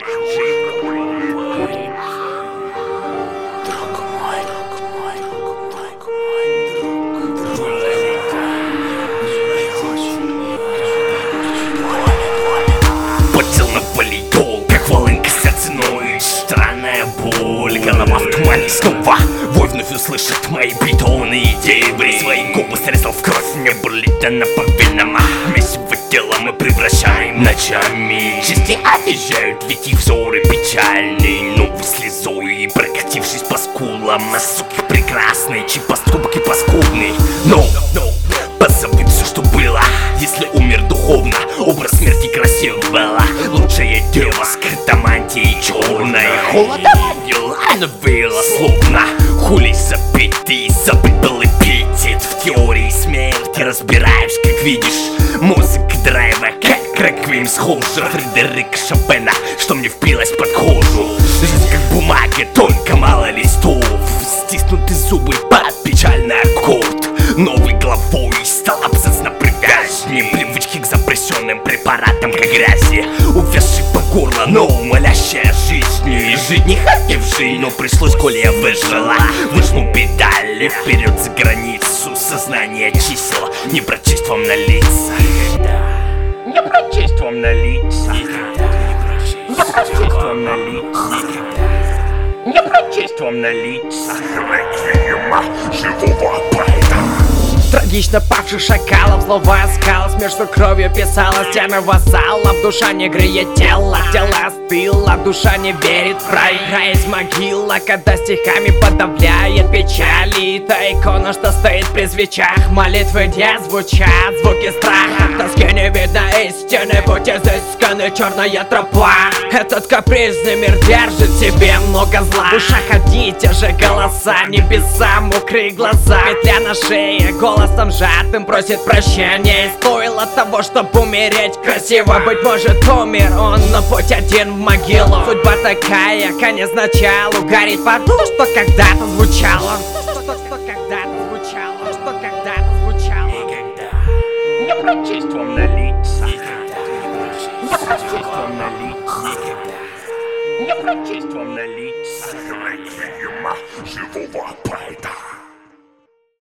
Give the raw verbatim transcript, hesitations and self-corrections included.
Поддел на валидол, как волынка сердце ноет. Странная боль, голова в тумане снова. Вой вновь услышит мои бетонные идеи. Свои губы срезал в кровь, не болит она по венам. Месиво тела мы превращаем ночами. Части объезжают, ведь их взоры печальные. Новой слезой, прокатившись по скулам. А суки прекрасные, чьи поступки паскудные. Но, но, позабыть все, что было. Если умер духовно, образ смерти красивого. Лучшая дева скрыта мантией черной. Холодом дела навеяло словно. Хули забить, ты забыть был эпитет. В теории смерти разбираешь, как видишь. Музыка драйва, как реквием схожа. Фредерика Шопена, что мне впилась под кожу. Жизнь как бумага, тонко мало листов. Стиснуты зубы под печальный аккорд. Новой главой стал абзац на привязне. Привычки к запрещенным препаратам, к грязи. Увязший по горло, но молящая жизнью. Жить не хотевший, но пришлось, коли я выжила. Выжму педали вперед за границу. Сознание чисел не прочесть вам на лица. Не прочесть вам на лица. Не прочесть вам на лица. Не прочесть вам на лица. Реквиема живого поэта. Трагично павших шакалов, злого скала, смешно кровью писала стены вассалов. Душа не греет тело, тело остыло, душа не верит в рай. Рай есть могила, когда стихами подавляет печали. Та икона, что стоит при свечах, молитвы не звучат, звуки страха. В тоске не видно истины, будь изысканы черная тропа. Этот капризный мир держит в себе много зла. В ушах одни те же голоса, небеса, мокрые глаза. Петля на шее, голосом сжатым просит прощения. И стоило того, чтобы умереть красиво. Быть может, умер он, но путь один в могилу. Судьба такая, конец началу. Гореть в аду, что когда-то звучало. Что когда-то звучало, что когда-то звучало. Не прочесть вам на лица. Не прочесть вам на лица. Не прочесть вам на лица. Реквиема живого поэта.